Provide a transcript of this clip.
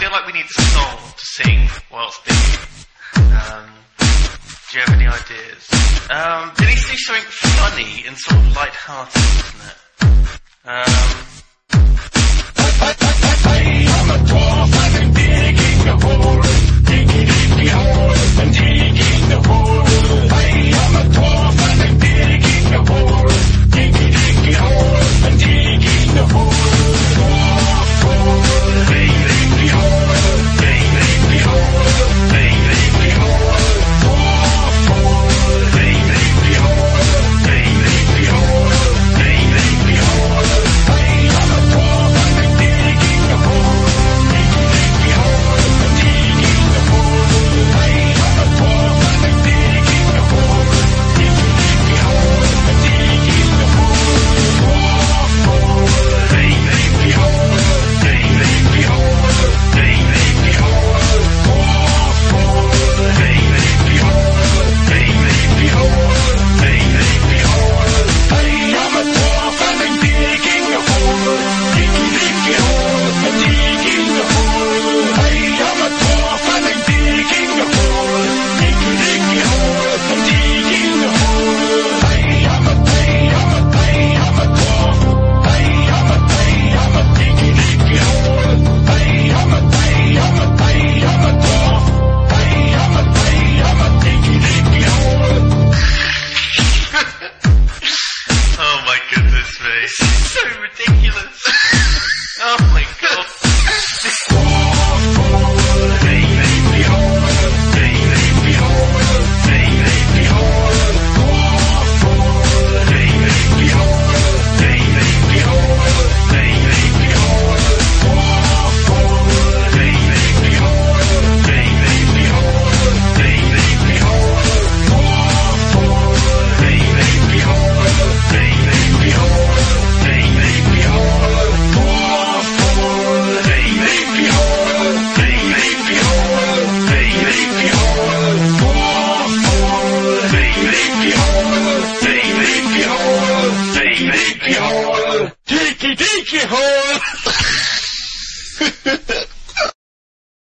feel like we need a song to sing whilst digging. Do you have any ideas? It needs to be something funny and sort of light-hearted, doesn't it? I'm a dwarf, I've been digging a hole, digging a hole, and digging a hole. I'm a dwarf, I've been digging a hole, digging a hole, and digging a hole. Dwarf hole, digging a hole, digging a hole, digging a hole. Dwarf hole, digging a hole, digging a hole, digging a hole. I'm a dwarf, I've been digging a hole, digging a hole, and digging a hole. I'm a dwarf, I've been digging a hole, digging a hole, and digging a hole. Dwarf hole, digging a hole, digging a hole, digging a hole. Dwarf hole, digging a hole, digging a hole, digging a hole. I'm a dwarf, I've been digging a hole, digging a hole, and digging a hole. I'm a dwarf, I've been digging a hole, digging a hole, and digging a hole. I'm a dwarf. I'm a digging a hole. I'm a dwarf. I'm a digging a hole. Oh my goodness me. This is so ridiculous. Oh my god. Dwarf hole, digging a hole, digging a hole, digging a hole. Dwarf hole, digging a hole, digging a hole, digging a hole. Dwarf hole, digging a hole, digging a hole, digging a hole. Dwarf hole, digging a hole, digging a hole, digging a hole. Dwarf hole, digging a hole, digging a hole, digging a hole. Dwarf hole, digging a hole, digging a hole, digging a hole. Diggity hole.